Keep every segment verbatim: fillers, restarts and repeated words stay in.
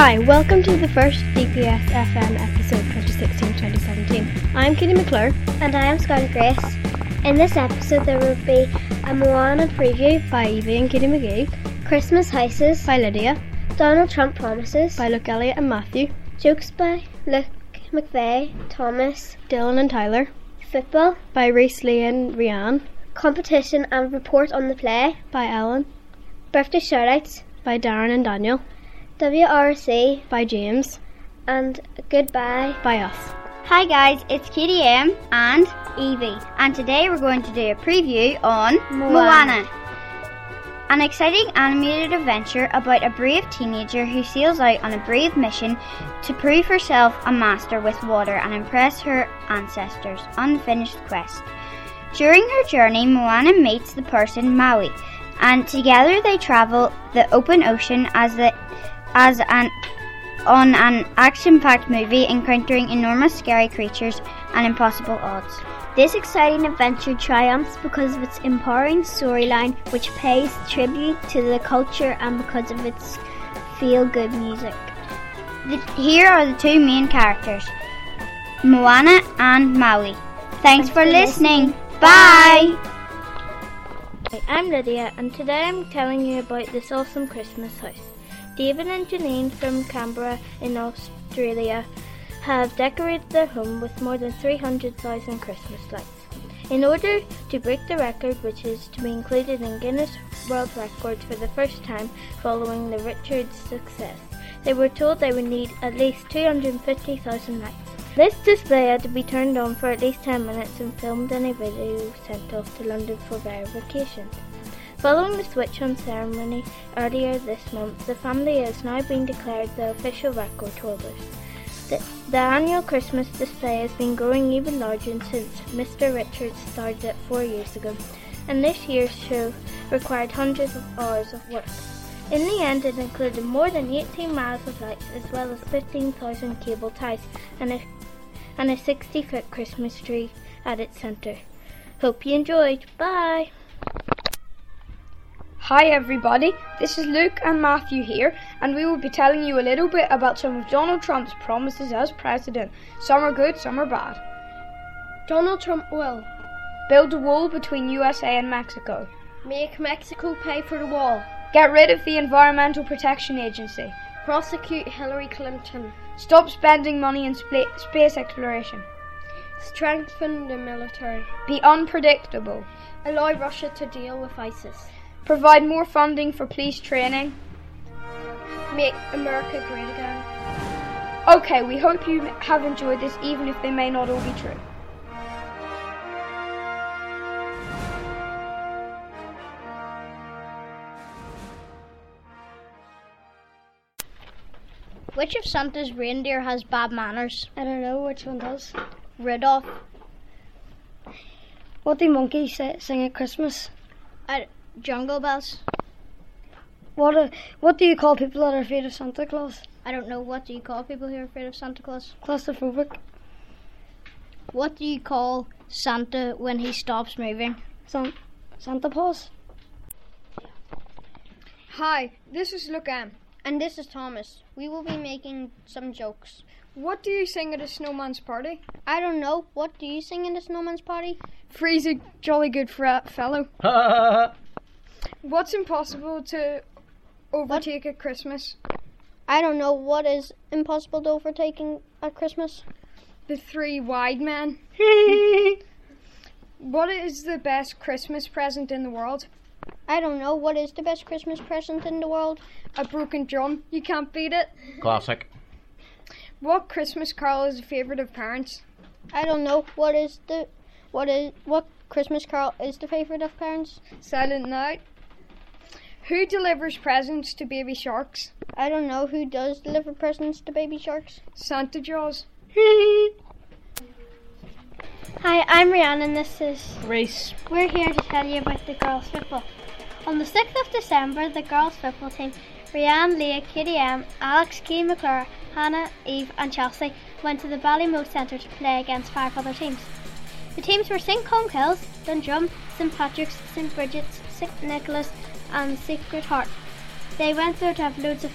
Hi, welcome to the first D P S F M episode twenty sixteen twenty seventeen. I'm Katie McClure. And I am Scotty Grace. In this episode there will be a Moana preview by Evie and Katie McGee, Christmas Houses by Lydia, Donald Trump Promises by Luke Elliott and Matthew, Jokes by Luke McVeigh, Thomas, Dylan and Tyler, Football by Reese Lee and Rianne, Competition and Report on the Play by Ellen, Birthday Shoutouts by Darren and Daniel, W R C by James, and Goodbye by us. Hi guys, it's Katie M and Evie, and today we're going to do a preview on Moana. Moana, an exciting animated adventure about a brave teenager who sails out on a brave mission to prove herself a master with water and impress her ancestors' unfinished quest. During her journey, Moana meets the person Maui, and together they travel the open ocean as the as an on an action-packed movie, encountering enormous scary creatures and impossible odds. This exciting adventure triumphs because of its empowering storyline, which pays tribute to the culture, and because of its feel-good music. The, here are the two main characters, Moana and Maui. Thanks, Thanks for, for listening. listening. Bye! Hi, I'm Lydia, and today I'm telling you about this awesome Christmas house. David and Janine from Canberra in Australia have decorated their home with more than three hundred thousand Christmas lights. In order to break the record, which is to be included in Guinness World Records for the first time following the Richards success, they were told they would need at least two hundred fifty thousand lights. This display had to be turned on for at least ten minutes and filmed in a video sent off to London for verification. Following the switch-on ceremony earlier this month, the family has now been declared the official record holders. The, the annual Christmas display has been growing even larger since Mister Richards started it four years ago, and this year's show required hundreds of hours of work. In the end, it included more than eighteen miles of lights, as well as fifteen thousand cable ties and a, and a sixty-foot Christmas tree at its centre. Hope you enjoyed. Bye! Hi everybody, this is Luke and Matthew here, and we will be telling you a little bit about some of Donald Trump's promises as president. Some are good, some are bad. Donald Trump will build a wall between U S A and Mexico. Make Mexico pay for the wall. Get rid of the Environmental Protection Agency. Prosecute Hillary Clinton. Stop spending money in sp- space exploration. Strengthen the military. Be unpredictable. Allow Russia to deal with ISIS. Provide more funding for police training. Make America great again. Okay, we hope you have enjoyed this, even if they may not all be true. Which of Santa's reindeer has bad manners? I don't know which one does. Rudolph. What do monkeys say, sing at Christmas? I, Jungle Bells. What uh, what do you call people that are afraid of Santa Claus? I don't know. What do you call people who are afraid of Santa Claus? Claustrophobic. What do you call Santa when he stops moving? San- Santa Paws. Hi, this is Luke M. And this is Thomas. We will be making some jokes. What do you sing at a snowman's party? I don't know. What do you sing in the snowman's party? Freeze a jolly good fr- fellow. What's impossible to overtake what? at Christmas? I don't know. What is impossible to overtake at Christmas? The three wide men. What is the best Christmas present in the world? I don't know. What is the best Christmas present in the world? A broken drum. You can't beat it. Classic. What Christmas carol is a favourite of parents? I don't know. What is the what is what Christmas carol is the favourite of parents? Silent Night. Who delivers presents to baby sharks? I don't know. Who does deliver presents to baby sharks? Santa Claus. Hi, I'm Rianne and this is Reese. We're here to tell you about the girls' football. On the sixth of December, the girls' football team, Rianne, Leah, Katie M, Alex, Katie McClure, Hannah, Eve and Chelsea went to the Ballymote Centre to play against five other teams. The teams were Saint Colmcille's, Dundrum, Saint Patrick's, Saint Bridget's, Saint Nicholas and Sacred Heart. They went there to have loads of fun.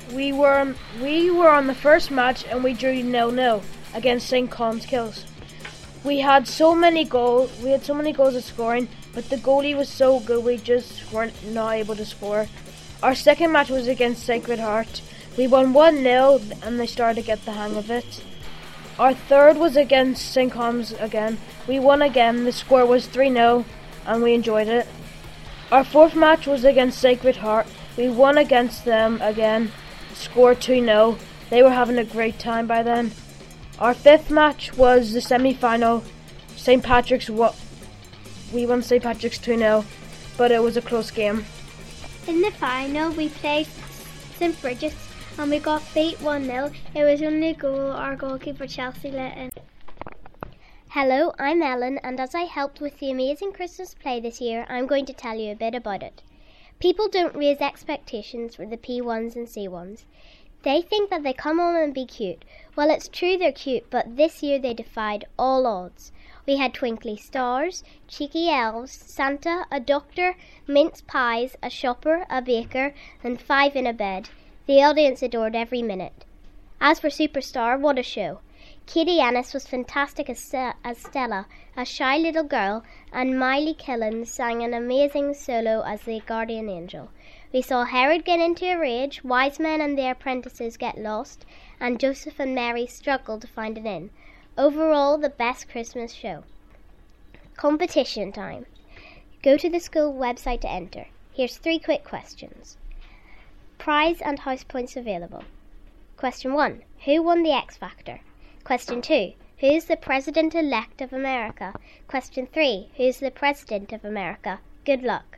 We were we were on the first match and we drew nil nil against Saint Colmskills. We had so many goals. We had so many goals of scoring, but the goalie was so good we just weren't not able to score. Our second match was against Sacred Heart. We won one nil and they started to get the hang of it. Our third was against Saint Colm's again. We won again. The score was three nil and we enjoyed it. Our fourth match was against Sacred Heart. We won against them again. Score two nil. They were having a great time by then. Our fifth match was the semi-final. Saint Patrick's. What we won Saint Patrick's two nil, but it was a close game. In the final, we played Saint Bridget's and we got beat one nil. It was only a goal our goalkeeper Chelsea let in. Hello, I'm Ellen, and as I helped with the amazing Christmas play this year, I'm going to tell you a bit about it. People don't raise expectations for the P ones and C ones. They think that they come on and be cute. Well, it's true they're cute, but this year they defied all odds. We had twinkly stars, cheeky elves, Santa, a doctor, mince pies, a shopper, a baker, and five in a bed. The audience adored every minute. As for Superstar, what a show. Katie Ennis was fantastic as, Ste- as Stella, a shy little girl, and Miley Killen sang an amazing solo as the guardian angel. We saw Herod get into a rage, wise men and their apprentices get lost, and Joseph and Mary struggle to find an inn. Overall, the best Christmas show. Competition time. Go to the school website to enter. Here's three quick questions. Prize and house points available. Question one. Who won the X Factor? Question two. Who's the President-elect of America? Question three. Who's the President of America? Good luck.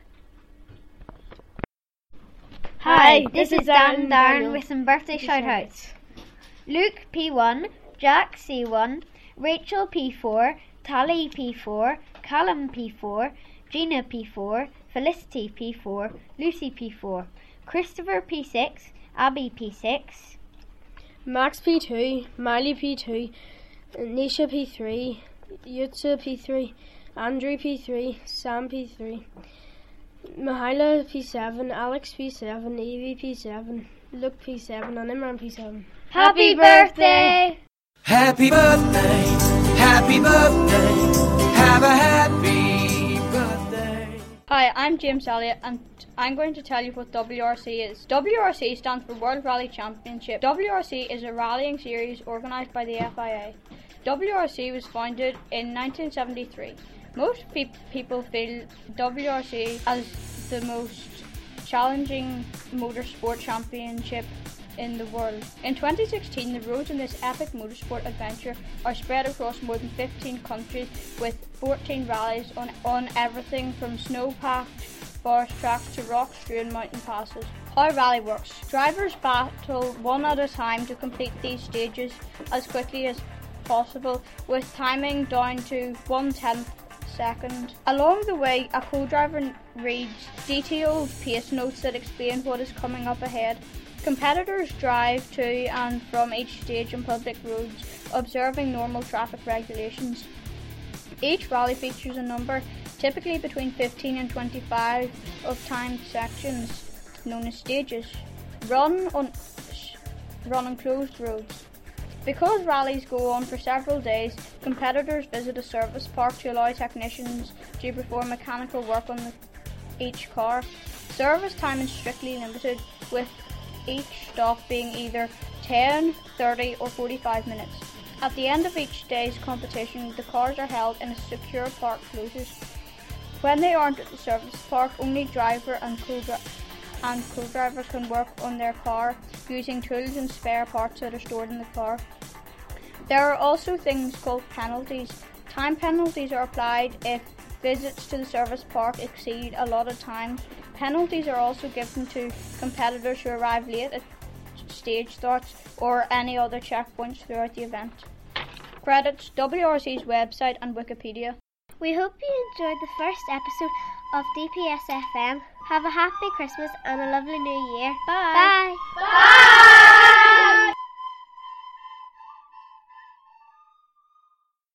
Hi, this is Dan and Darren with some birthday shout-outs. Luke P one, Jack C one, Rachel P four, Tally P four, Callum P four, Gina P four, Felicity P four, Lucy P four, Christopher P six, Abby P six, Max P two, Miley P two, Nisha P three, Yutza P three, Andrew P three, Sam P three, Mahila P seven, Alex P seven, Evie P seven, Luke P seven, and Imran P seven. Happy birthday! Happy birthday, happy birthday, have a happy birthday. Hi, I'm James Elliott and I'm going to tell you what W R C is. W R C stands for World Rally Championship. W R C is a rallying series organised by the F I A. W R C was founded in nineteen seventy-three. Most pe- people feel W R C as the most challenging motorsport championship in the world. In twenty sixteen, the roads in this epic motorsport adventure are spread across more than fifteen countries with fourteen rallies on, on everything from snow-packed forest tracks to rock-strewn mountain passes. How rally works. Drivers battle one at a time to complete these stages as quickly as possible, with timing down to one-tenth second. Along the way, a co-driver reads detailed pace notes that explain what is coming up ahead. Competitors drive to and from each stage on public roads, observing normal traffic regulations. Each rally features a number, typically between fifteen and twenty-five, of timed sections, known as stages, run on, run on closed roads. Because rallies go on for several days, competitors visit a service park to allow technicians to perform mechanical work on the, each car. Service time is strictly limited, with each stop being either ten, thirty or forty-five minutes. At the end of each day's competition, the cars are held in a secure park closures. When they aren't at the service park, only driver and co-driver and co-driver can work on their car using tools and spare parts that are stored in the car. There are also things called penalties. Time penalties are applied if visits to the service park exceed allotted time. Penalties are also given to competitors who arrive late at stage starts or any other checkpoints throughout the event. Credits: W R C's website and Wikipedia. We hope you enjoyed the first episode of D P S F M. Have a happy Christmas and a lovely new year. Bye. Bye! Bye!